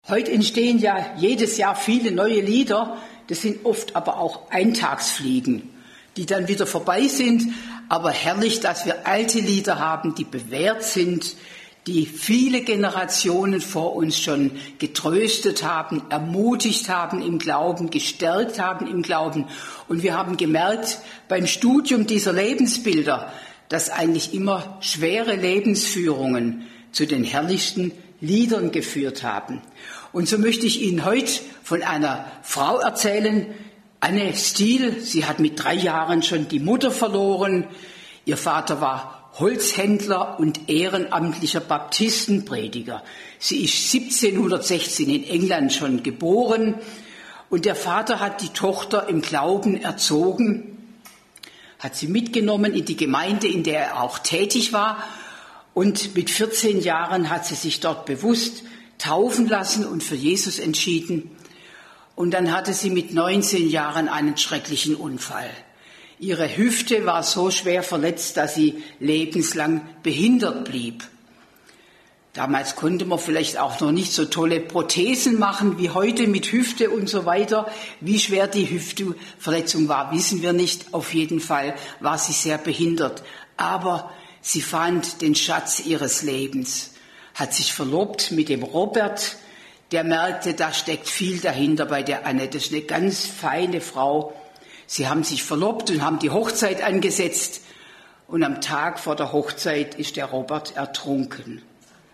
Heute entstehen ja jedes Jahr viele neue Lieder, das sind oft aber auch Eintagsfliegen, die dann wieder vorbei sind. Aber herrlich, dass wir alte Lieder haben, die bewährt sind, die viele Generationen vor uns schon getröstet haben, ermutigt haben im Glauben, gestärkt haben im Glauben. Und wir haben gemerkt beim Studium dieser Lebensbilder, dass eigentlich immer schwere Lebensführungen zu den herrlichsten Liedern geführt haben. Und so möchte ich Ihnen heute von einer Frau erzählen, Anne Stiel. Sie hat mit 3 Jahren schon die Mutter verloren. Ihr Vater war Holzhändler und ehrenamtlicher Baptistenprediger. Sie ist 1716 in England schon geboren und der Vater hat die Tochter im Glauben erzogen, hat sie mitgenommen in die Gemeinde, in der er auch tätig war. Und mit 14 Jahren hat sie sich dort bewusst taufen lassen und für Jesus entschieden. Und dann hatte sie mit 19 Jahren einen schrecklichen Unfall. Ihre Hüfte war so schwer verletzt, dass sie lebenslang behindert blieb. Damals konnte man vielleicht auch noch nicht so tolle Prothesen machen wie heute mit Hüfte und so weiter. Wie schwer die Hüftverletzung war, wissen wir nicht. Auf jeden Fall war sie sehr behindert. Aber sie fand den Schatz ihres Lebens, hat sich verlobt mit dem Robert, der merkte, da steckt viel dahinter bei der Anne. Das ist eine ganz feine Frau. Sie haben sich verlobt und haben die Hochzeit angesetzt. Und am Tag vor der Hochzeit ist der Robert ertrunken.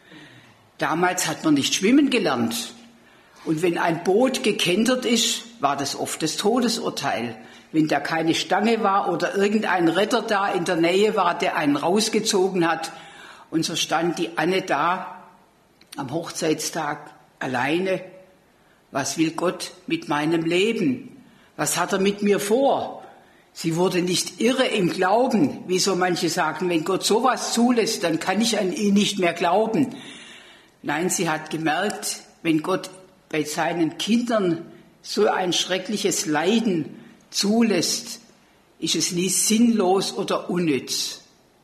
Damals hat man nicht schwimmen gelernt. Und wenn ein Boot gekentert ist, war das oft das Todesurteil. Wenn da keine Stange war oder irgendein Retter da in der Nähe war, der einen rausgezogen hat. Und so stand die Anne da am Hochzeitstag alleine. Was will Gott mit meinem Leben? Was hat er mit mir vor? Sie wurde nicht irre im Glauben, wie so manche sagen, wenn Gott sowas zulässt, dann kann ich an ihn nicht mehr glauben. Nein, sie hat gemerkt, wenn Gott bei seinen Kindern so ein schreckliches Leiden zulässt, ist es nie sinnlos oder unnütz.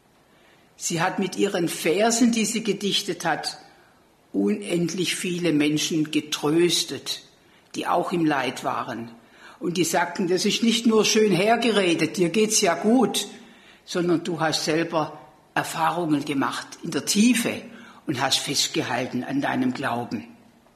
Sie hat mit ihren Versen, die sie gedichtet hat, unendlich viele Menschen getröstet, die auch im Leid waren. Und die sagten, das ist nicht nur schön hergeredet, dir geht's ja gut, sondern du hast selber Erfahrungen gemacht in der Tiefe und hast festgehalten an deinem Glauben.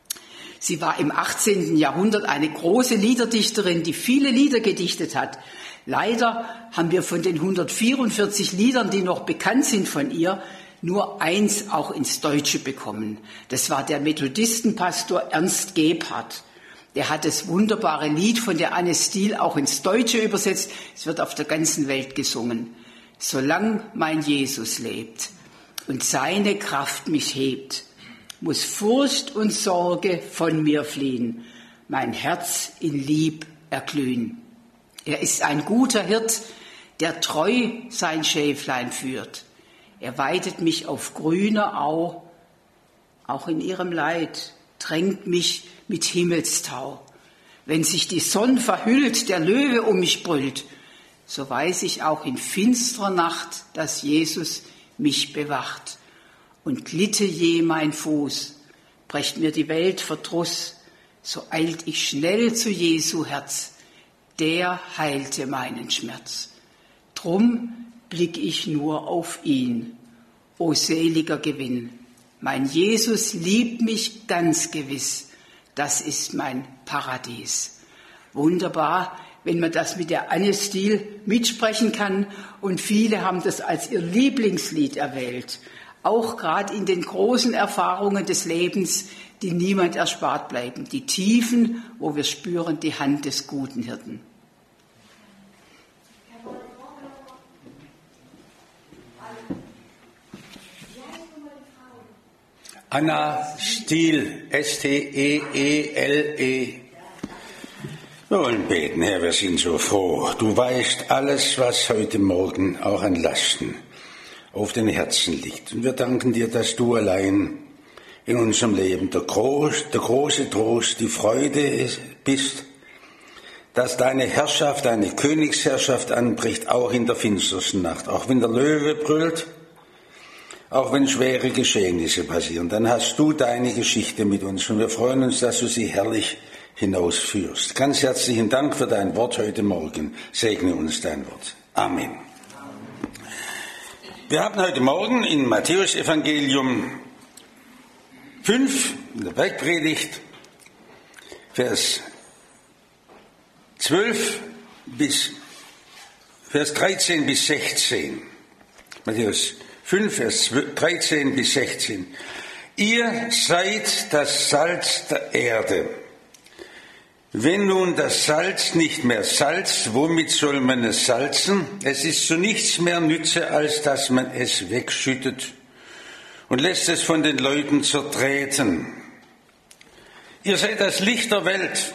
Sie war im 18. Jahrhundert eine große Liederdichterin, die viele Lieder gedichtet hat. Leider haben wir von den 144 Liedern, die noch bekannt sind von ihr, nur eins auch ins Deutsche bekommen. Das war der Methodistenpastor Ernst Gebhardt. Der hat das wunderbare Lied von der Anne Stiel auch ins Deutsche übersetzt. Es wird auf der ganzen Welt gesungen. Solang mein Jesus lebt und seine Kraft mich hebt, muss Furcht und Sorge von mir fliehen, mein Herz in Lieb erglühen. Er ist ein guter Hirt, der treu sein Schäflein führt. Er weidet mich auf grüner Au, auch in ihrem Leid, tränkt mich mit Himmelstau. Wenn sich die Sonne verhüllt, der Löwe um mich brüllt, so weiß ich auch in finsterer Nacht, dass Jesus mich bewacht. Und glitte je mein Fuß, brächt mir die Welt Verdruss, so eilt ich schnell zu Jesu Herz, der heilte meinen Schmerz. Drum blick ich nur auf ihn, o seliger Gewinn. Mein Jesus liebt mich ganz gewiss, das ist mein Paradies. Wunderbar, wenn man das mit der Anne Stiel mitsprechen kann, und viele haben das als ihr Lieblingslied erwählt. Auch gerade in den großen Erfahrungen des Lebens, die niemand erspart bleiben. Die Tiefen, wo wir spüren die Hand des guten Hirten. Anna Stiel, S-T-E-E-L-E. Wir wollen beten, Herr, wir sind so froh. Du weißt alles, was heute Morgen auch an Lasten auf den Herzen liegt. Und wir danken dir, dass du allein in unserem Leben der große Trost, die Freude bist, dass deine Herrschaft, deine Königsherrschaft anbricht, auch in der finstersten Nacht. Auch wenn der Löwe brüllt, auch wenn schwere Geschehnisse passieren, dann hast du deine Geschichte mit uns und wir freuen uns, dass du sie herrlich hinausführst. Ganz herzlichen Dank für dein Wort heute Morgen. Segne uns dein Wort. Amen. Wir haben heute Morgen in Matthäus Evangelium 5, in der Bergpredigt, Vers 13 bis 16. Matthäus 5, Vers 13 bis 16. Ihr seid das Salz der Erde. Wenn nun das Salz nicht mehr salzt, womit soll man es salzen? Es ist zu nichts mehr Nütze, als dass man es wegschüttet und lässt es von den Leuten zertreten. Ihr seid das Licht der Welt.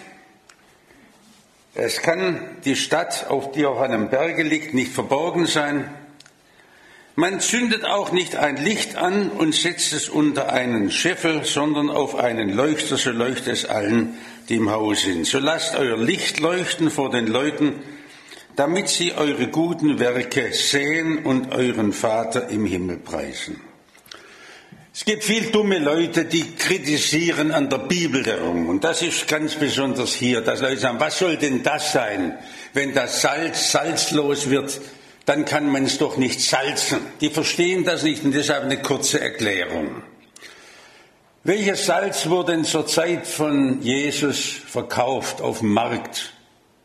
Es kann die Stadt, die auf einem Berge liegt, nicht verborgen sein. Man zündet auch nicht ein Licht an und setzt es unter einen Scheffel, sondern auf einen Leuchter, so leuchtet es allen, die im Haus sind. So lasst euer Licht leuchten vor den Leuten, damit sie eure guten Werke sehen und euren Vater im Himmel preisen. Es gibt viel dumme Leute, die kritisieren an der Bibel herum. Und das ist ganz besonders hier, dass Leute sagen, was soll denn das sein? Wenn das Salz salzlos wird, dann kann man es doch nicht salzen. Die verstehen das nicht und deshalb eine kurze Erklärung. Welches Salz wurde denn zur Zeit von Jesus verkauft auf dem Markt?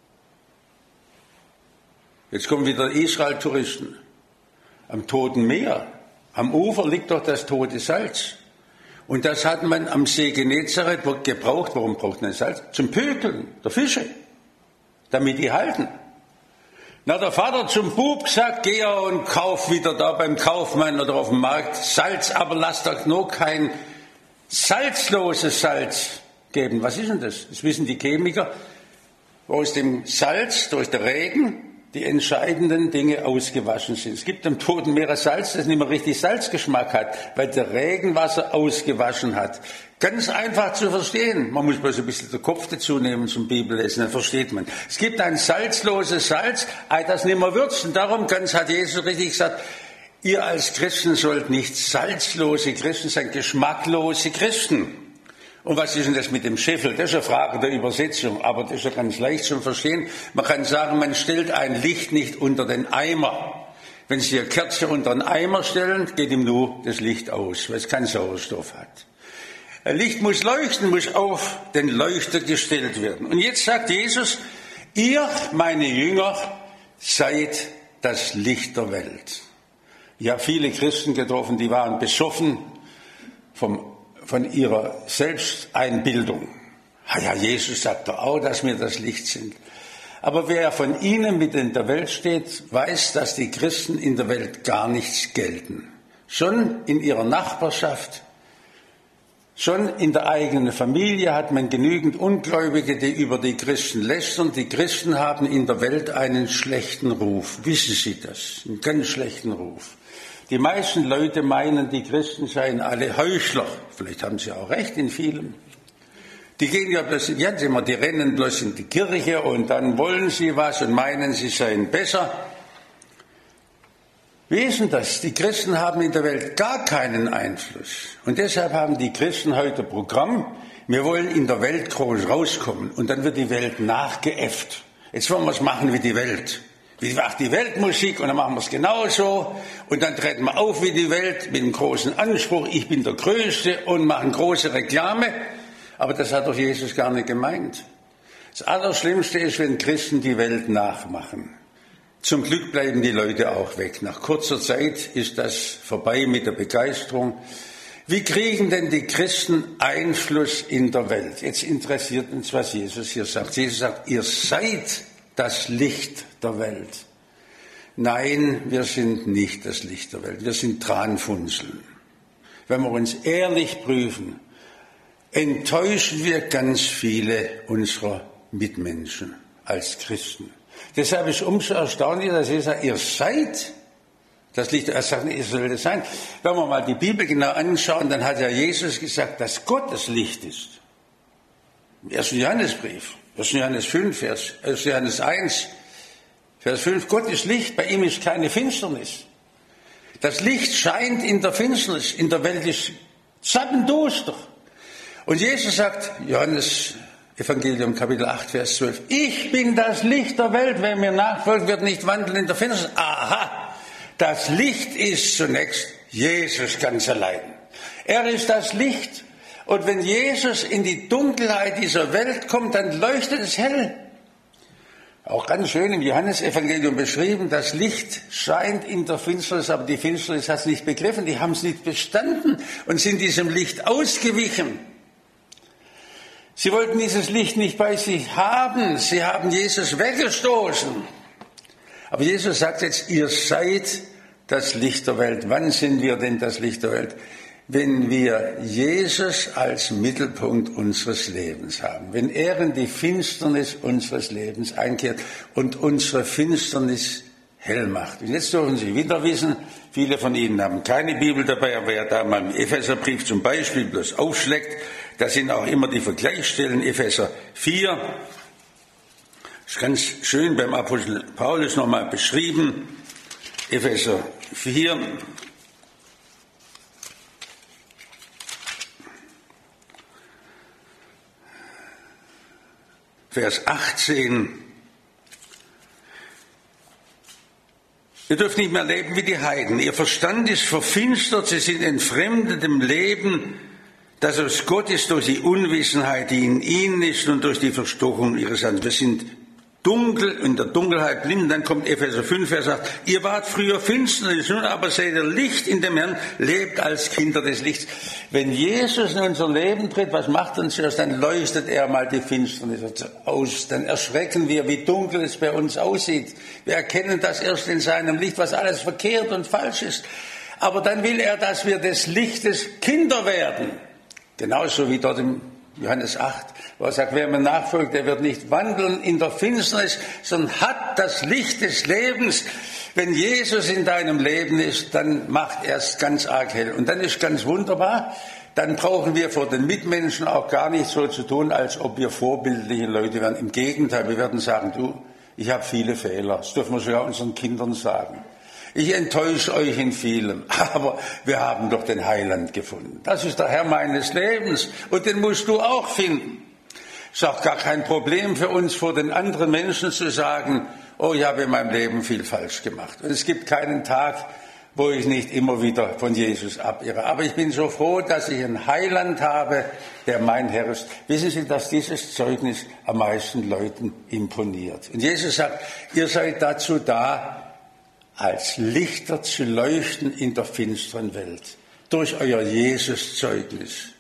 Jetzt kommen wieder Israel-Touristen. Am Toten Meer, am Ufer liegt doch das tote Salz. Und das hat man am See Genezareth gebraucht. Warum braucht man Salz? Zum Pökeln der Fische, damit die halten. Na, der Vater zum Bub sagt, geh und kauf wieder da beim Kaufmann oder auf dem Markt Salz, aber lass doch nur kein salzloses Salz geben. Was ist denn das? Das wissen die Chemiker. Aus dem Salz durch den Regen die entscheidenden Dinge ausgewaschen sind. Es gibt am Toten Meer Salz, das nicht mehr richtig Salzgeschmack hat, weil der Regenwasser ausgewaschen hat. Ganz einfach zu verstehen. Man muss bloß ein bisschen den Kopf dazu nehmen zum Bibellesen, dann versteht man. Es gibt ein salzloses Salz, das nicht mehr würzt. Und darum hat Jesus richtig gesagt, ihr als Christen sollt nicht salzlose Christen sein, geschmacklose Christen. Und was ist denn das mit dem Scheffel? Das ist eine Frage der Übersetzung, aber das ist ja ganz leicht zu verstehen. Man kann sagen, man stellt ein Licht nicht unter den Eimer. Wenn Sie eine Kerze unter den Eimer stellen, geht ihm nur das Licht aus, weil es keinen Sauerstoff hat. Ein Licht muss leuchten, muss auf den Leuchter gestellt werden. Und jetzt sagt Jesus, ihr, meine Jünger, seid das Licht der Welt. Ich habe viele Christen getroffen, die waren besoffen von ihrer Selbsteinbildung. Ja, Jesus sagt doch auch, dass wir das Licht sind. Aber wer von ihnen mit in der Welt steht, weiß, dass die Christen in der Welt gar nichts gelten. Schon in ihrer Nachbarschaft, schon in der eigenen Familie hat man genügend Ungläubige, die über die Christen lästern. Die Christen haben in der Welt einen schlechten Ruf. Wissen Sie das? Einen ganz schlechten Ruf. Die meisten Leute meinen, die Christen seien alle Heuchler. Vielleicht haben sie auch recht in vielem. Die gehen ja bloß, die rennen bloß in die Kirche und dann wollen sie was und meinen, sie seien besser. Wie ist denn das? Die Christen haben in der Welt gar keinen Einfluss. Und deshalb haben die Christen heute Programm, wir wollen in der Welt groß rauskommen. Und dann wird die Welt nachgeäfft. Jetzt wollen wir es machen wie die Welt. Wie macht die Weltmusik und dann machen wir es genauso und dann treten wir auf wie die Welt mit einem großen Anspruch, ich bin der Größte und machen große Reklame, aber das hat doch Jesus gar nicht gemeint. Das Allerschlimmste ist, wenn Christen die Welt nachmachen. Zum Glück bleiben die Leute auch weg. Nach kurzer Zeit ist das vorbei mit der Begeisterung. Wie kriegen denn die Christen Einfluss in der Welt? Jetzt interessiert uns, was Jesus hier sagt. Jesus sagt, ihr seid das Licht der Welt. Nein, wir sind nicht das Licht der Welt. Wir sind Tranfunzeln. Wenn wir uns ehrlich prüfen, enttäuschen wir ganz viele unserer Mitmenschen als Christen. Deshalb ist es umso erstaunlicher, dass Jesus sagt, ihr seid das Licht. Er sagt, ihr sollt es sein. Wenn wir mal die Bibel genau anschauen, dann hat ja Jesus gesagt, dass Gott das Licht ist. Im 1. Johannesbrief. 1. Johannes 5, 1. Johannes 1, Vers 5, Gott ist Licht, bei ihm ist keine Finsternis. Das Licht scheint in der Finsternis, in der Welt ist zappenduster. Und Jesus sagt, Johannes Evangelium Kapitel 8, Vers 12, ich bin das Licht der Welt, wer mir nachfolgt, wird nicht wandeln in der Finsternis. Aha, das Licht ist zunächst Jesus ganz allein. Er ist das Licht. Und wenn Jesus in die Dunkelheit dieser Welt kommt, dann leuchtet es hell. Auch ganz schön im Johannesevangelium beschrieben, das Licht scheint in der Finsternis, aber die Finsternis hat es nicht begriffen, die haben es nicht bestanden und sind diesem Licht ausgewichen. Sie wollten dieses Licht nicht bei sich haben, sie haben Jesus weggestoßen. Aber Jesus sagt jetzt, ihr seid das Licht der Welt. Wann sind wir denn das Licht der Welt? Wenn wir Jesus als Mittelpunkt unseres Lebens haben, wenn er in die Finsternis unseres Lebens einkehrt und unsere Finsternis hell macht. Und jetzt dürfen Sie wieder wissen, viele von Ihnen haben keine Bibel dabei, aber wer da mal im Epheserbrief zum Beispiel bloß aufschlägt, da sind auch immer die Vergleichsstellen, Epheser 4, das ist ganz schön beim Apostel Paulus nochmal beschrieben, Epheser 4, Vers 18. Ihr dürft nicht mehr leben wie die Heiden. Ihr Verstand ist verfinstert, sie sind entfremdet im Leben, das aus Gott ist durch die Unwissenheit, die in ihnen ist und durch die Verstockung ihres Handelns. Wir sind dunkel, in der Dunkelheit blind. Dann kommt Epheser 5, Vers 8. Ihr wart früher Finsternis, nun aber seid ihr Licht in dem Herrn, lebt als Kinder des Lichts. Wenn Jesus in unser Leben tritt, was macht uns zuerst? Dann leuchtet er mal die Finsternis aus. Dann erschrecken wir, wie dunkel es bei uns aussieht. Wir erkennen das erst in seinem Licht, was alles verkehrt und falsch ist. Aber dann will er, dass wir des Lichtes Kinder werden. Genauso wie dort im Johannes 8, wo er sagt, wer mir nachfolgt, der wird nicht wandeln in der Finsternis, sondern hat das Licht des Lebens. Wenn Jesus in deinem Leben ist, dann macht er es ganz arg hell. Und dann ist ganz wunderbar, dann brauchen wir vor den Mitmenschen auch gar nicht so zu tun, als ob wir vorbildliche Leute wären. Im Gegenteil, wir werden sagen, du, ich habe viele Fehler. Das dürfen wir sogar unseren Kindern sagen. Ich enttäusche euch in vielem, aber wir haben doch den Heiland gefunden. Das ist der Herr meines Lebens und den musst du auch finden. Es ist auch gar kein Problem für uns, vor den anderen Menschen zu sagen, oh, ich habe in meinem Leben viel falsch gemacht. Und es gibt keinen Tag, wo ich nicht immer wieder von Jesus abirre. Aber ich bin so froh, dass ich einen Heiland habe, der mein Herr ist. Wissen Sie, dass dieses Zeugnis am meisten Leuten imponiert. Und Jesus sagt, ihr seid dazu da, als Lichter zu leuchten in der finsteren Welt, durch euer Jesus-Zeugnis.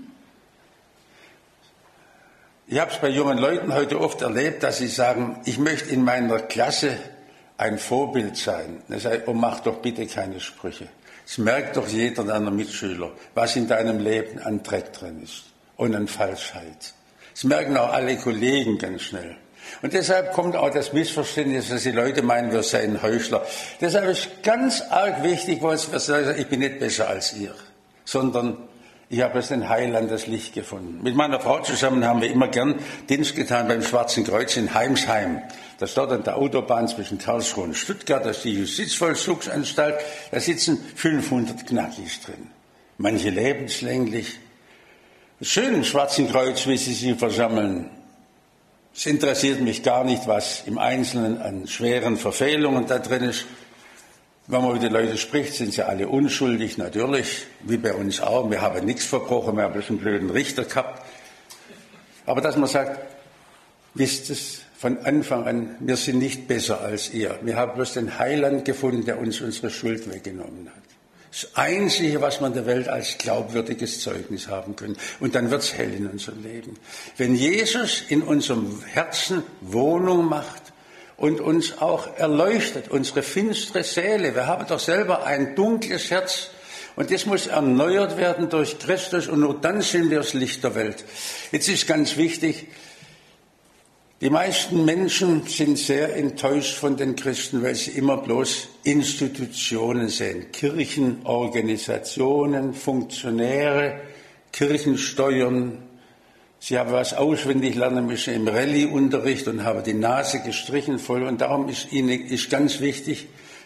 Ich habe es bei jungen Leuten heute oft erlebt, dass sie sagen, ich möchte in meiner Klasse ein Vorbild sein. Dann sage ich, oh, mach doch bitte keine Sprüche. Es merkt doch jeder deiner Mitschüler, was in deinem Leben an Dreck drin ist und an Falschheit. Das merken auch alle Kollegen ganz schnell. Und deshalb kommt auch das Missverständnis, dass die Leute meinen, wir seien Heuchler. Deshalb ist ganz arg wichtig, was wir sagen, ich bin nicht besser als ihr, sondern ich habe erst den Heiland, das Licht gefunden. Mit meiner Frau zusammen haben wir immer gern Dienst getan beim Schwarzen Kreuz in Heimsheim. Das ist dort an der Autobahn zwischen Karlsruhe und Stuttgart, das ist die Justizvollzugsanstalt. Da sitzen 500 Knackis drin, manche lebenslänglich. Schön im Schwarzen Kreuz, wie sie sich versammeln. Es interessiert mich gar nicht, was im Einzelnen an schweren Verfehlungen da drin ist. Wenn man mit den Leuten spricht, sind sie alle unschuldig, natürlich, wie bei uns auch. Wir haben nichts verbrochen, wir haben bloß einen blöden Richter gehabt. Aber dass man sagt, wisst es von Anfang an, wir sind nicht besser als ihr. Wir haben bloß den Heiland gefunden, der uns unsere Schuld weggenommen hat. Das Einzige, was man der Welt als glaubwürdiges Zeugnis haben können. Und dann wird's hell in unserem Leben. Wenn Jesus in unserem Herzen Wohnung macht und uns auch erleuchtet, unsere finstere Seele. Wir haben doch selber ein dunkles Herz. Und das muss erneuert werden durch Christus. Und nur dann sind wir das Licht der Welt. Jetzt ist ganz wichtig, die meisten Menschen sind sehr enttäuscht von den Christen, weil sie immer bloß Institutionen sehen. Kirchen, Organisationen, Funktionäre, Kirchensteuern. Sie haben was auswendig lernen müssen im Rallye-Unterricht und haben die Nase gestrichen voll. Und darum ist ihnen ganz wichtig,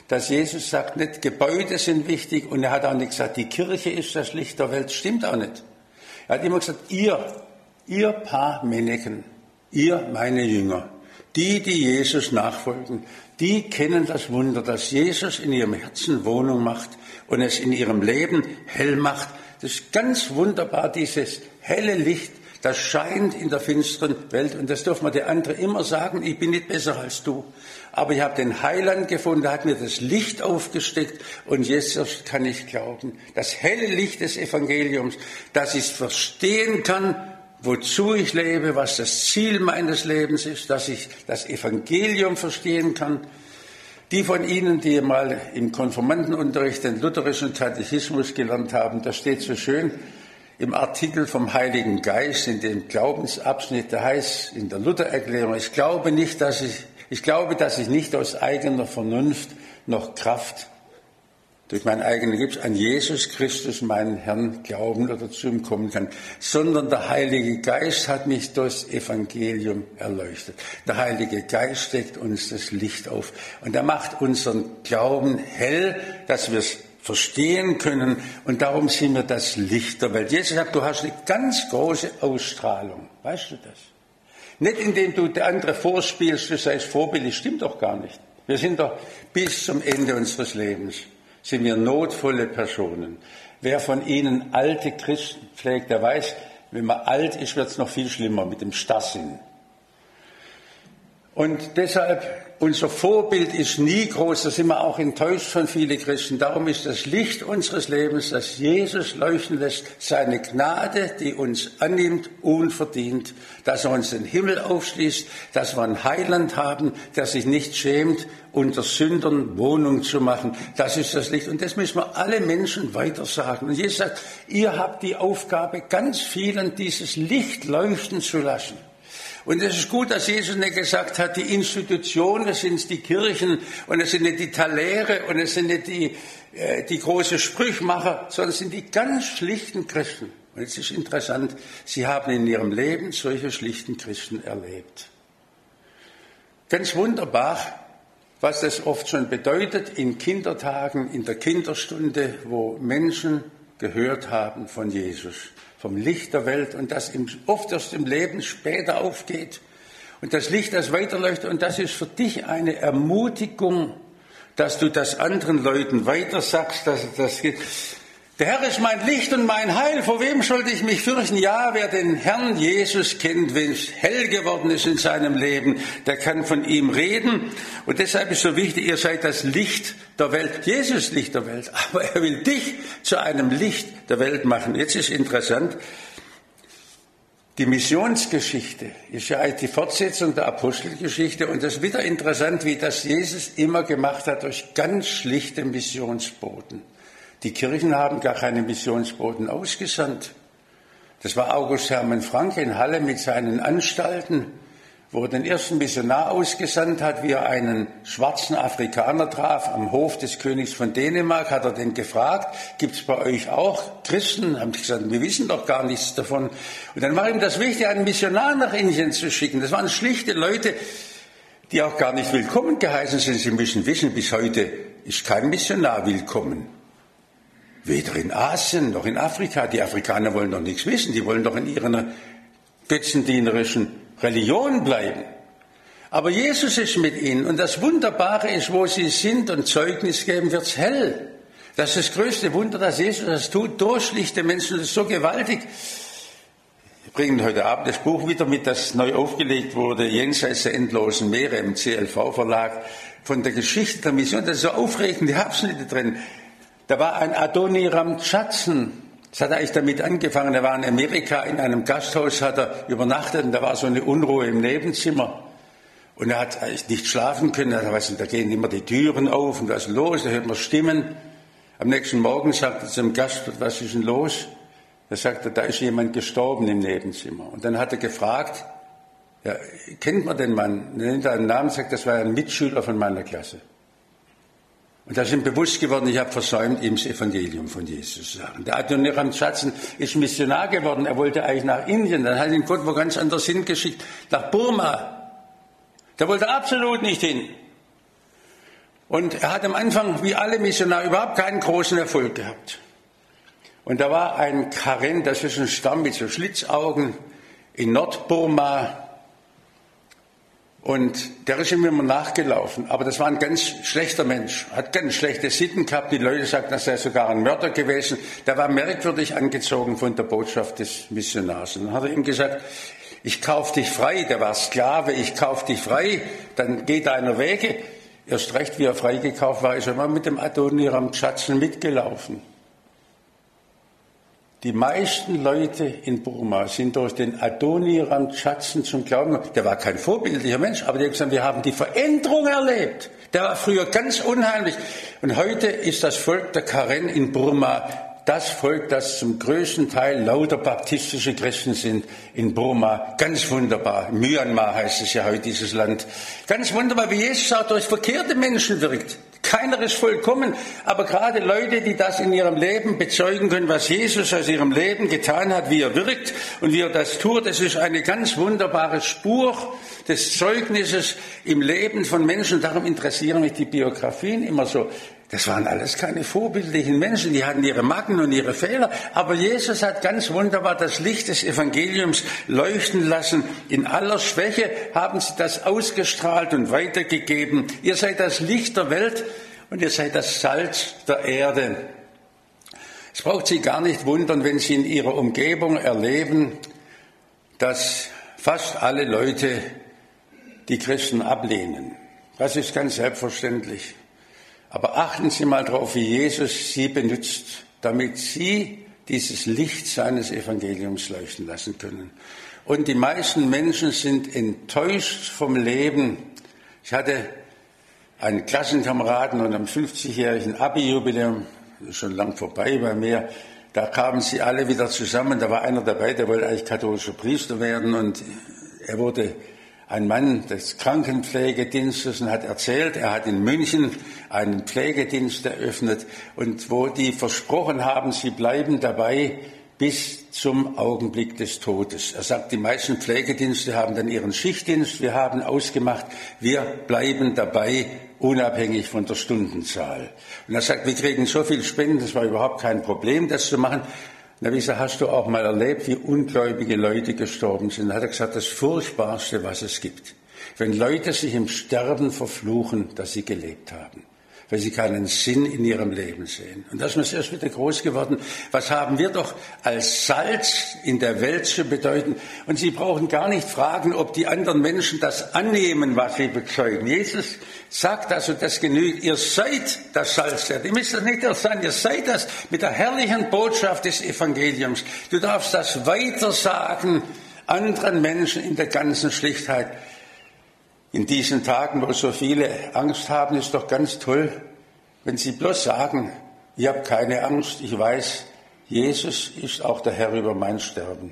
dass Jesus sagt, nicht Gebäude sind wichtig und er hat auch nicht gesagt, die Kirche ist das Licht der Welt. Stimmt auch nicht. Er hat immer gesagt, ihr Paar Männchen, ihr meine Jünger, die Jesus nachfolgen, die kennen das Wunder, dass Jesus in ihrem Herzen Wohnung macht und es in ihrem Leben hell macht. Das ist ganz wunderbar, dieses helle Licht, das scheint in der finsteren Welt. Und das dürfen wir der andere immer sagen, ich bin nicht besser als du. Aber ich habe den Heiland gefunden, der hat mir das Licht aufgesteckt und jetzt kann ich glauben. Das helle Licht des Evangeliums, dass ich verstehen kann, wozu ich lebe, was das Ziel meines Lebens ist, dass ich das Evangelium verstehen kann. Die von Ihnen, die mal im Konfirmandenunterricht den lutherischen Katechismus gelernt haben, da steht so schön im Artikel vom Heiligen Geist, in dem Glaubensabschnitt, da heißt in der Luthererklärung, ich glaube, dass ich nicht aus eigener Vernunft noch Kraft durch meinen eigenen Gips an Jesus Christus, meinen Herrn, glauben oder zu ihm kommen kann, sondern der Heilige Geist hat mich durchs Evangelium erleuchtet. Der Heilige Geist steckt uns das Licht auf und er macht unseren Glauben hell, dass wir es verstehen können und darum sind wir das Licht der Welt. Jesus sagt, du hast eine ganz große Ausstrahlung. Weißt du das? Nicht indem du der andere vorspielst, du seist vorbildlich, stimmt doch gar nicht. Wir sind doch bis zum Ende unseres Lebens sind wir notvolle Personen. Wer von Ihnen alte Christen pflegt, der weiß, wenn man alt ist, wird es noch viel schlimmer mit dem Starrsinn. Und deshalb, unser Vorbild ist nie groß, da sind wir auch enttäuscht von vielen Christen. Darum ist das Licht unseres Lebens, das Jesus leuchten lässt, seine Gnade, die uns annimmt, unverdient, dass er uns den Himmel aufschließt, dass wir einen Heiland haben, der sich nicht schämt, unter Sündern Wohnung zu machen. Das ist das Licht. Und das müssen wir alle Menschen weitersagen. Und Jesus sagt, ihr habt die Aufgabe, ganz vielen dieses Licht leuchten zu lassen. Und es ist gut, dass Jesus nicht gesagt hat, die Institutionen sind die Kirchen und es sind nicht die Talere und es sind nicht die großen Sprüchmacher, sondern es sind die ganz schlichten Christen. Und es ist interessant, sie haben in ihrem Leben solche schlichten Christen erlebt. Ganz wunderbar, was das oft schon bedeutet in Kindertagen, in der Kinderstunde, wo Menschen gehört haben von Jesus, vom Licht der Welt und das oft erst im Leben später aufgeht. Und das Licht, das weiterleuchtet, und das ist für dich eine Ermutigung, dass du das anderen Leuten weitersagst, dass das geht. Der Herr ist mein Licht und mein Heil, vor wem sollte ich mich fürchten? Ja, wer den Herrn Jesus kennt, wenn es hell geworden ist in seinem Leben, der kann von ihm reden. Und deshalb ist so wichtig, ihr seid das Licht der Welt. Jesus Licht der Welt, aber er will dich zu einem Licht der Welt machen. Jetzt ist interessant, die Missionsgeschichte ist ja die Fortsetzung der Apostelgeschichte und das ist wieder interessant, wie das Jesus immer gemacht hat durch ganz schlichte Missionsboten. Die Kirchen haben gar keine Missionsboten ausgesandt. Das war August Hermann Francke in Halle mit seinen Anstalten, wo er den ersten Missionar ausgesandt hat, wie er einen schwarzen Afrikaner traf am Hof des Königs von Dänemark, hat er den gefragt, gibt es bei euch auch Christen? Haben die gesagt, wir wissen doch gar nichts davon. Und dann war ihm das wichtig, einen Missionar nach Indien zu schicken. Das waren schlichte Leute, die auch gar nicht willkommen geheißen sind. Sie müssen wissen, bis heute ist kein Missionar willkommen. Weder in Asien noch in Afrika. Die Afrikaner wollen doch nichts wissen. Die wollen doch in ihrer götzendienerischen Religion bleiben. Aber Jesus ist mit ihnen. Und das Wunderbare ist, wo sie sind und Zeugnis geben, wird's hell. Das ist das größte Wunder, dass Jesus das tut. Durch schlichte Menschen. Das ist so gewaltig. Wir bringen heute Abend das Buch wieder mit, das neu aufgelegt wurde, Jenseits der endlosen Meere im CLV-Verlag, von der Geschichte der Mission. Das ist so aufregend, die Abschnitte drin. Da war ein Adoniram Chatzen. Das hat eigentlich damit angefangen. Er war in Amerika in einem Gasthaus, hat er übernachtet und da war so eine Unruhe im Nebenzimmer. Und er hat eigentlich nicht schlafen können. Da gehen immer die Türen auf und was ist los? Da hört man Stimmen. Am nächsten Morgen sagt er zum Gast, was ist denn los? Da sagt er, da ist jemand gestorben im Nebenzimmer. Und dann hat er gefragt, ja, kennt man den Mann? Er nennt einen Namen, sagt, das war ein Mitschüler von meiner Klasse. Und da ist ihm bewusst geworden, ich habe versäumt, ihm das Evangelium von Jesus zu sagen. Der Adoniram Chatzen ist Missionar geworden, er wollte eigentlich nach Indien, dann hat ihn Gott wo ganz anders hingeschickt, nach Burma. Da wollte er absolut nicht hin. Und er hat am Anfang, wie alle Missionare, überhaupt keinen großen Erfolg gehabt. Und da war ein Karen, das ist ein Stamm mit so Schlitzaugen in Nordburma. Und der ist ihm immer nachgelaufen. Aber das war ein ganz schlechter Mensch, hat ganz schlechte Sitten gehabt. Die Leute sagten, das sei sogar ein Mörder gewesen. Der war merkwürdig angezogen von der Botschaft des Missionars. Und dann hat er ihm gesagt, ich kauf dich frei. Der war Sklave, ich kauf dich frei. Dann geh deiner Wege. Erst recht, wie er freigekauft war, ist er mal mit dem Adoniram Tschatzen mitgelaufen. Die meisten Leute in Burma sind durch den Adoniram Tschatzen zum Glauben. Der war kein vorbildlicher Mensch, aber die haben gesagt, wir haben die Veränderung erlebt. Der war früher ganz unheimlich. Und heute ist das Volk der Karen in Burma das Volk, das zum größten Teil lauter baptistische Christen sind in Burma. Ganz wunderbar. Myanmar heißt es ja heute, dieses Land. Ganz wunderbar, wie Jesus auch durch verkehrte Menschen wirkt. Keiner ist vollkommen, aber gerade Leute, die das in ihrem Leben bezeugen können, was Jesus aus ihrem Leben getan hat, wie er wirkt und wie er das tut, das ist eine ganz wunderbare Spur des Zeugnisses im Leben von Menschen. Darum interessieren mich die Biografien immer so. Das waren alles keine vorbildlichen Menschen, die hatten ihre Macken und ihre Fehler. Aber Jesus hat ganz wunderbar das Licht des Evangeliums leuchten lassen. In aller Schwäche haben sie das ausgestrahlt und weitergegeben. Ihr seid das Licht der Welt und ihr seid das Salz der Erde. Es braucht Sie gar nicht wundern, wenn Sie in Ihrer Umgebung erleben, dass fast alle Leute die Christen ablehnen. Das ist ganz selbstverständlich. Aber achten Sie mal darauf, wie Jesus Sie benutzt, damit Sie dieses Licht seines Evangeliums leuchten lassen können. Und die meisten Menschen sind enttäuscht vom Leben. Ich hatte einen Klassenkameraden und am 50-jährigen Abi-Jubiläum, das ist schon lang vorbei bei mir, da kamen sie alle wieder zusammen. Da war einer dabei, der wollte eigentlich katholischer Priester werden und er wurde ein Mann des Krankenpflegedienstes und hat erzählt, er hat in München einen Pflegedienst eröffnet und wo die versprochen haben, sie bleiben dabei bis zum Augenblick des Todes. Er sagt, die meisten Pflegedienste haben dann ihren Schichtdienst. Wir haben ausgemacht, wir bleiben dabei, unabhängig von der Stundenzahl. Und er sagt, wir kriegen so viel Spenden, das war überhaupt kein Problem, das zu machen. Na, wie gesagt, hast du auch mal erlebt, wie ungläubige Leute gestorben sind? Da hat er gesagt, das Furchtbarste, was es gibt. Wenn Leute sich im Sterben verfluchen, dass sie gelebt haben. Weil sie keinen Sinn in ihrem Leben sehen. Und das ist erst wieder groß geworden. Was haben wir doch als Salz in der Welt zu bedeuten? Und Sie brauchen gar nicht fragen, ob die anderen Menschen das annehmen, was sie bezeugen. Jesus sagt also, das genügt. Ihr seid das Salz. Ihr müsst das nicht erst sein. Ihr seid das mit der herrlichen Botschaft des Evangeliums. Du darfst das weitersagen anderen Menschen in der ganzen Schlichtheit. In diesen Tagen, wo so viele Angst haben, ist doch ganz toll, wenn Sie bloß sagen, ich habe keine Angst, ich weiß, Jesus ist auch der Herr über mein Sterben.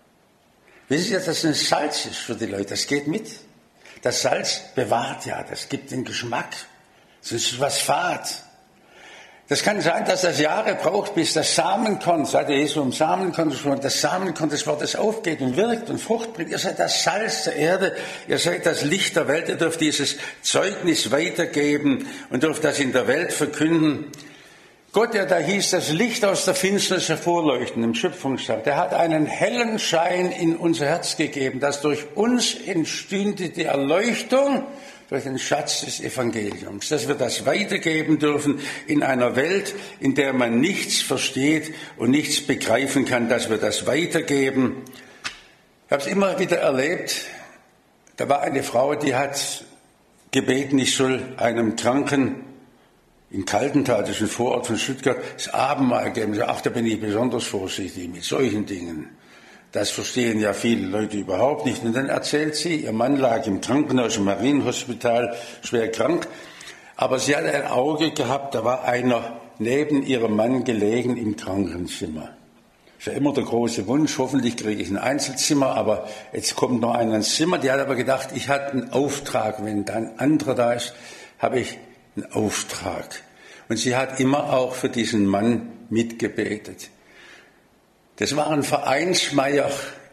Wissen Sie, dass das ein Salz ist für die Leute? Das geht mit. Das Salz bewahrt ja, das gibt den Geschmack. Das ist was fad. Das kann sein, dass das Jahre braucht, bis das Samenkorn, seit Jesus um Samenkorn gesprochen, das Samenkorn des Wortes aufgeht und wirkt und Frucht bringt. Ihr seid das Salz der Erde, ihr seid das Licht der Welt, ihr dürft dieses Zeugnis weitergeben und dürft das in der Welt verkünden. Gott, der da hieß, das Licht aus der Finsternis hervorleuchten im Schöpfungstag, der hat einen hellen Schein in unser Herz gegeben, dass durch uns entstünde die Erleuchtung durch den Schatz des Evangeliums, dass wir das weitergeben dürfen in einer Welt, in der man nichts versteht und nichts begreifen kann, dass wir das weitergeben. Ich habe es immer wieder erlebt, da war eine Frau, die hat gebeten, ich soll einem Kranken in Kaltental, das ist ein Vorort von Stuttgart, das Abendmahl geben. Ach, da bin ich besonders vorsichtig mit solchen Dingen. Das verstehen ja viele Leute überhaupt nicht. Und dann erzählt sie, ihr Mann lag im Krankenhaus, im Marienhospital, schwer krank. Aber sie hat ein Auge gehabt, da war einer neben ihrem Mann gelegen im Krankenzimmer. Das ist ja immer der große Wunsch, hoffentlich kriege ich ein Einzelzimmer, aber jetzt kommt noch einer ins Zimmer. Die hat aber gedacht, ich hatte einen Auftrag, wenn da ein anderer da ist, habe ich einen Auftrag. Und sie hat immer auch für diesen Mann mitgebetet. Das war ein Vereinsmeier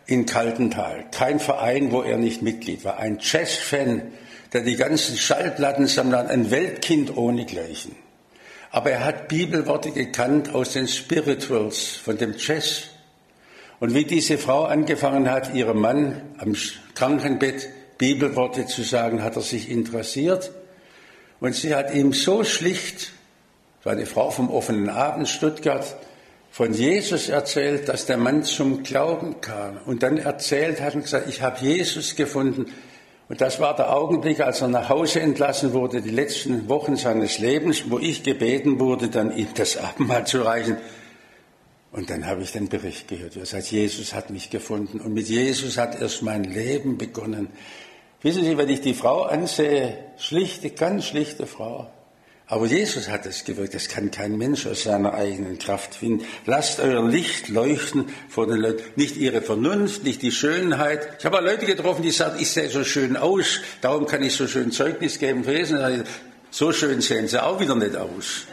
in Kaltental. Kein Verein, wo er nicht Mitglied war. Ein Jazz-Fan, der die ganzen Schallplatten sammelt, ein Weltkind ohnegleichen. Aber er hat Bibelworte gekannt aus den Spirituals, von dem Jazz. Und wie diese Frau angefangen hat, ihrem Mann am Krankenbett Bibelworte zu sagen, hat er sich interessiert. Und sie hat ihm so schlicht, war eine Frau vom Offenen Abend Stuttgart, von Jesus erzählt, dass der Mann zum Glauben kam. Und dann erzählt hat und gesagt, ich habe Jesus gefunden. Und das war der Augenblick, als er nach Hause entlassen wurde, die letzten Wochen seines Lebens, wo ich gebeten wurde, dann ihm das Abendmahl zu reichen. Und dann habe ich den Bericht gehört. Er sagt, Jesus hat mich gefunden. Und mit Jesus hat erst mein Leben begonnen. Wissen Sie, wenn ich die Frau ansehe, ganz schlichte Frau. Aber Jesus hat es gewirkt. Das kann kein Mensch aus seiner eigenen Kraft finden. Lasst euer Licht leuchten vor den Leuten. Nicht ihre Vernunft, nicht die Schönheit. Ich habe auch Leute getroffen, die sagen, ich sehe so schön aus, darum kann ich so schön Zeugnis geben. So schön sehen sie auch wieder nicht aus.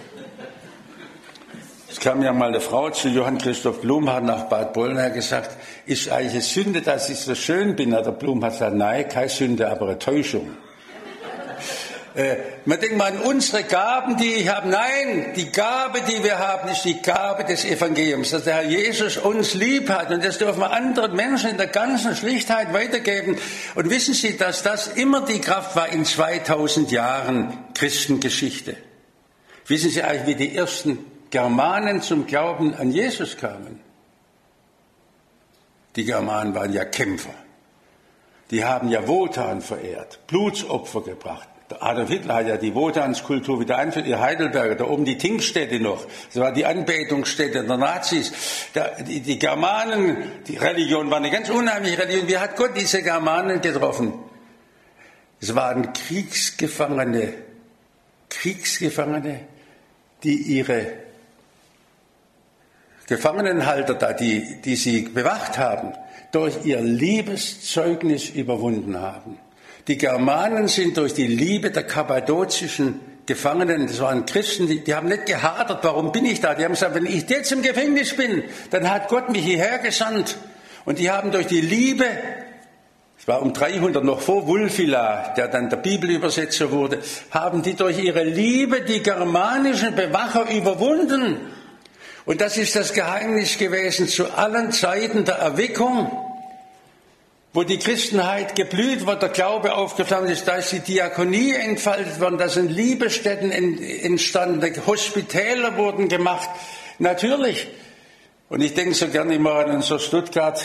Es kam ja mal eine Frau zu Johann Christoph Blumhardt nach Bad Bollnern, hat gesagt, ist eigentlich eine Sünde, dass ich so schön bin? Der Blumhardt sagt, nein, keine Sünde, aber eine Täuschung. Man denkt mal an unsere Gaben, die ich habe. Nein, die Gabe, die wir haben, ist die Gabe des Evangeliums, dass der Herr Jesus uns lieb hat. Und das dürfen wir anderen Menschen in der ganzen Schlichtheit weitergeben. Und wissen Sie, dass das immer die Kraft war in 2000 Jahren Christengeschichte? Wissen Sie eigentlich, wie die ersten Germanen zum Glauben an Jesus kamen? Die Germanen waren ja Kämpfer. Die haben ja Wotan verehrt, Blutsopfer gebracht. Der Adolf Hitler hat ja die Wotanskultur wieder eingeführt, ihr Heidelberger, da oben die Tinkstätte noch. Das war die Anbetungsstätte der Nazis. Die Germanen, die Religion war eine ganz unheimliche Religion. Wie hat Gott diese Germanen getroffen? Es waren Kriegsgefangene, die ihre Gefangenenhalter da, die sie bewacht haben, durch ihr Liebeszeugnis überwunden haben. Die Germanen sind durch die Liebe der kappadozischen Gefangenen, das waren Christen, die haben nicht gehadert, warum bin ich da? Die haben gesagt, wenn ich jetzt im Gefängnis bin, dann hat Gott mich hierher gesandt. Und die haben durch die Liebe, es war um 300 noch vor Wulfila, der dann der Bibelübersetzer wurde, haben die durch ihre Liebe die germanischen Bewacher überwunden. Und das ist das Geheimnis gewesen zu allen Zeiten der Erweckung, wo die Christenheit geblüht wird, der Glaube aufgeflammt ist, da ist die Diakonie entfaltet worden, da sind Liebestätten entstanden, Hospitäler wurden gemacht. Natürlich. Und ich denke so gerne immer an unser Stuttgart.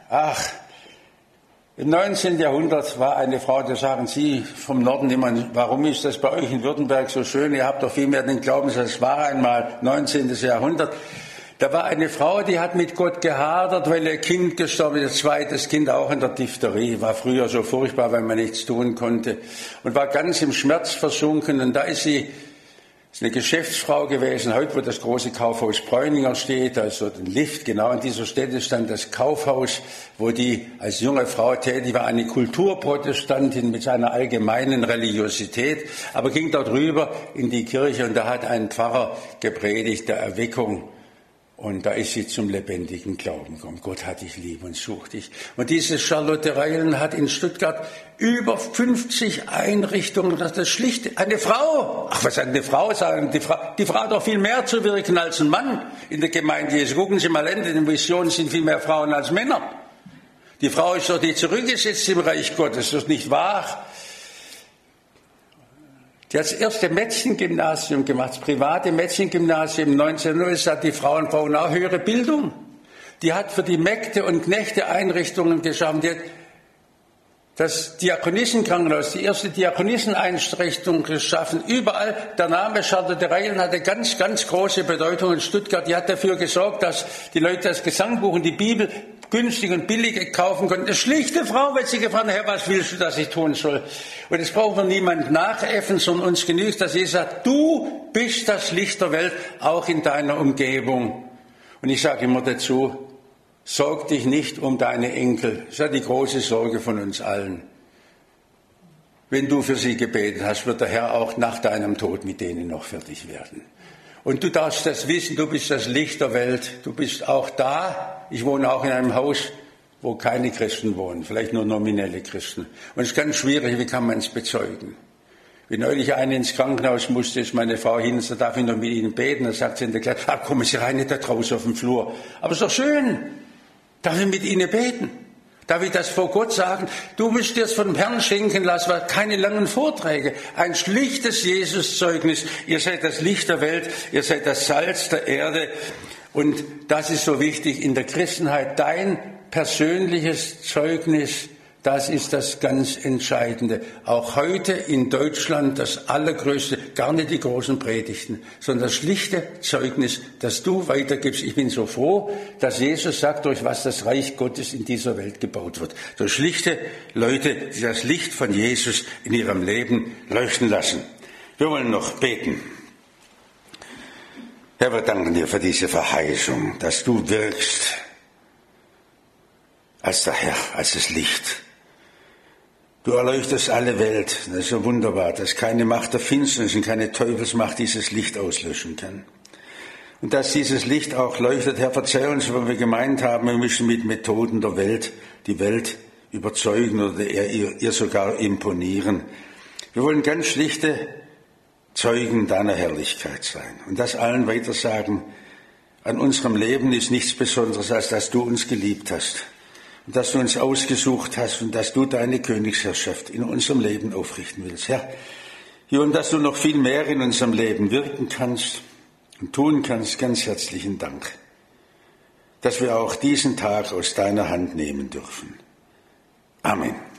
Im 19. Jahrhundert war eine Frau, da sagen Sie vom Norden immer, warum ist das bei euch in Württemberg so schön? Ihr habt doch viel mehr den Glauben, das war einmal 19. Jahrhundert. Da war eine Frau, die hat mit Gott gehadert, weil ihr Kind gestorben ist, ihr zweites Kind auch in der Diphtherie, war früher so furchtbar, weil man nichts tun konnte und war ganz im Schmerz versunken. Und da ist sie eine Geschäftsfrau gewesen, heute wo das große Kaufhaus Bräuninger steht, also den Lift, genau in dieser Stätte stand das Kaufhaus, wo die als junge Frau tätig war, eine Kulturprotestantin mit seiner allgemeinen Religiosität, aber ging dort rüber in die Kirche und da hat ein Pfarrer gepredigt der Erweckung. Und da ist sie zum lebendigen Glauben gekommen. Gott hat dich lieb und sucht dich. Und diese Charlotte Reilen hat in Stuttgart über 50 Einrichtungen. Das ist schlicht eine Frau. Ach, was hat eine Frau sagen? Die Frau hat doch viel mehr zu wirken als ein Mann in der Gemeinde Jesu. Gucken Sie mal, in den Missionen sind viel mehr Frauen als Männer. Die Frau ist doch nicht zurückgesetzt im Reich Gottes. Das ist nicht wahr. Die hat das erste Mädchengymnasium gemacht, das private Mädchengymnasium 1900, hat die Frauen brauchen auch höhere Bildung. Die hat für die Mägde und Knechte Einrichtungen geschaffen. Die hat das Diakonissenkrankenhaus, die erste Diakonisseneinrichtung geschaffen. Überall, der Name Charlotte Reilen hatte ganz, ganz große Bedeutung in Stuttgart. Die hat dafür gesorgt, dass die Leute das Gesangbuch und die Bibel günstig und billig kaufen konnten. Eine schlichte Frau, wenn sie gefragt hat, Herr, was willst du, dass ich tun soll? Und es braucht man niemand nachäffen, sondern uns genügt, dass Jesus sagt, du bist das Licht der Welt, auch in deiner Umgebung. Und ich sage immer dazu, sorg dich nicht um deine Enkel. Das ist ja die große Sorge von uns allen. Wenn du für sie gebetet hast, wird der Herr auch nach deinem Tod mit denen noch fertig werden. Und du darfst das wissen, du bist das Licht der Welt. Du bist auch da. Ich wohne auch in einem Haus wo keine Christen wohnen, vielleicht nur nominelle Christen. Und es ist ganz schwierig, wie kann man es bezeugen? Wie neulich eine ins Krankenhaus musste, ist meine Frau hin, so darf ich noch mit Ihnen beten. Da sagt sie in der Klasse, kommen Sie rein, nicht da draußen auf dem Flur. Aber ist doch schön, darf ich mit Ihnen beten? Darf ich das vor Gott sagen? Du willst dir es vom Herrn schenken lassen, keine langen Vorträge. Ein schlichtes Jesuszeugnis. Ihr seid das Licht der Welt, ihr seid das Salz der Erde. Und das ist so wichtig in der Christenheit. Dein persönliches Zeugnis, das ist das ganz Entscheidende. Auch heute in Deutschland das Allergrößte, gar nicht die großen Predigten, sondern das schlichte Zeugnis, das du weitergibst. Ich bin so froh, dass Jesus sagt, durch was das Reich Gottes in dieser Welt gebaut wird. Durch schlichte Leute, die das Licht von Jesus in ihrem Leben leuchten lassen. Wir wollen noch beten. Herr, wir danken dir für diese Verheißung, dass du wirkst als der Herr, als das Licht. Du erleuchtest alle Welt. Das ist so wunderbar, dass keine Macht der Finsternis und keine Teufelsmacht dieses Licht auslöschen kann. Und dass dieses Licht auch leuchtet, Herr, verzeih uns, wenn wir gemeint haben, wir müssen mit Methoden der Welt die Welt überzeugen oder ihr sogar imponieren. Wir wollen ganz schlichte Zeugen deiner Herrlichkeit sein. Und das allen weiter sagen, an unserem Leben ist nichts Besonderes, als dass du uns geliebt hast. Und dass du uns ausgesucht hast und dass du deine Königsherrschaft in unserem Leben aufrichten willst. Herr, ja, und dass du noch viel mehr in unserem Leben wirken kannst und tun kannst, ganz herzlichen Dank, dass wir auch diesen Tag aus deiner Hand nehmen dürfen. Amen.